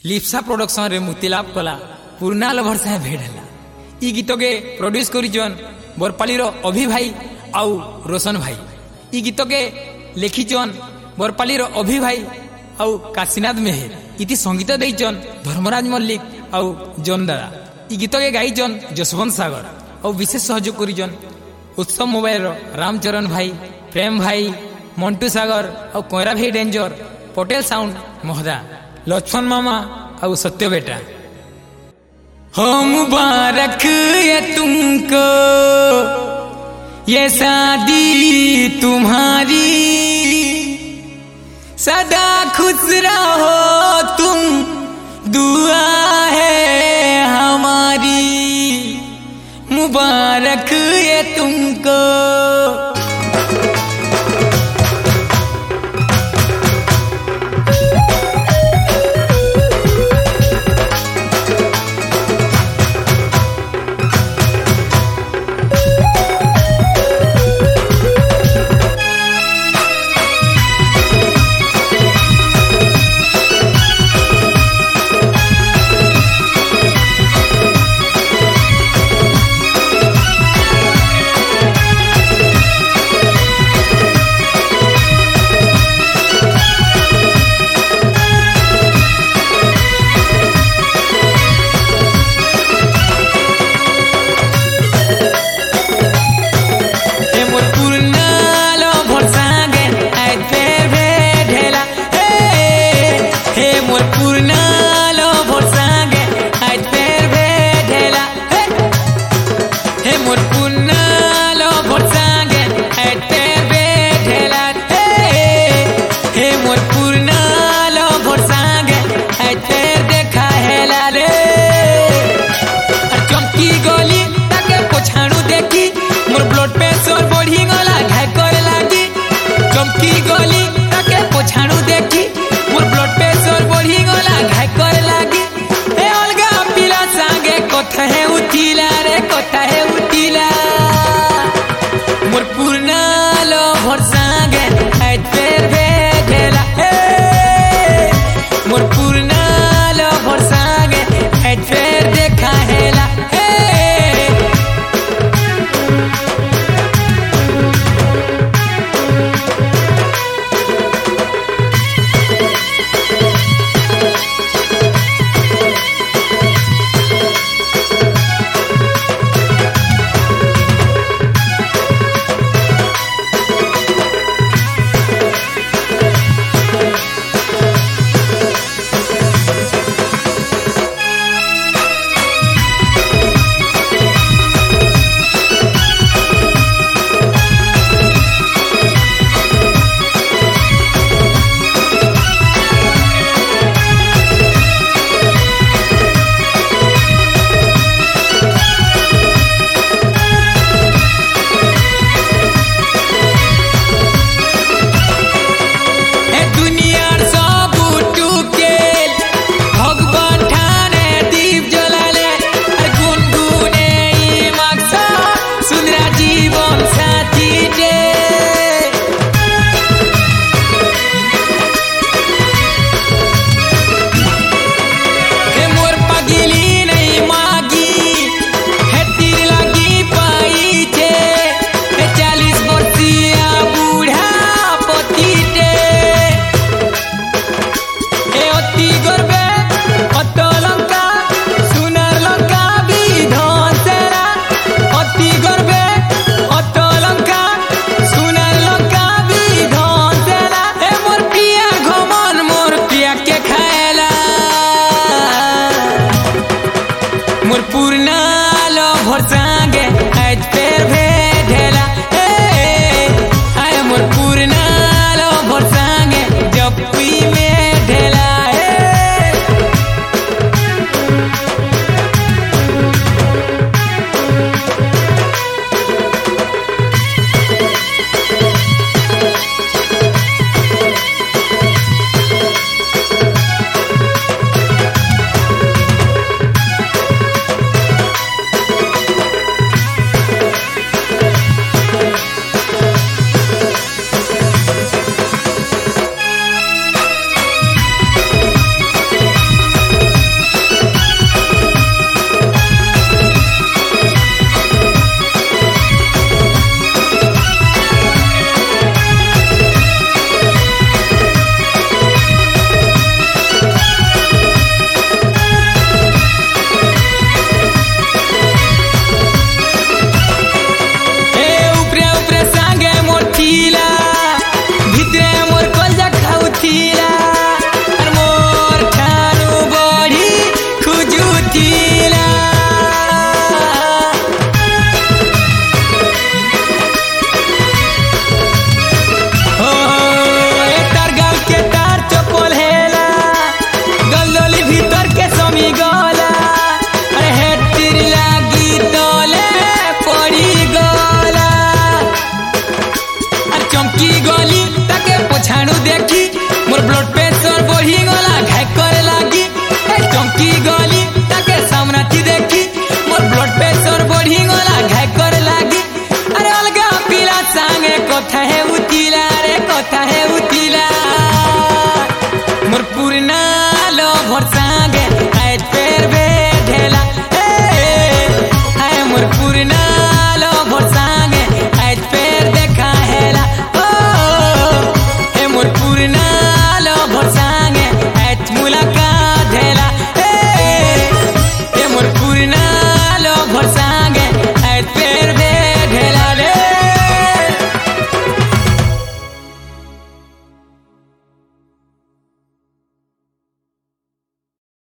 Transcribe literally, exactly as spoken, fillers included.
Lipsa production रे मुक्तिलाभ कला पुरना लभर से भेट है। ई गीत के प्रोड्यूस करिजन बरपाली रो अभि भाई आउ रोशन भाई। ई गीत के लिखिजन बरपाली रो अभि भाई आउ काशीनाथ मेहर। इति संगीत देइजन धर्मराज मल्लिक आउ जन दादा। ई गीत के गाइजन जसवंत सागर और विशेष सहयोग करिजन उत्सव मोबाइल रो रामचरण भाई, प्रेम भाई, मंटू सागर और कोयरा भाई डेंजर, पटेल साउंड मोहदा, लक्ष्मण मामा और सत्य बेटा। हो मुबारक ये तुमको ये शादी तुम्हारी, सदा खुश रहो तुम दुआ है हमारी। मुबारक ये तुमको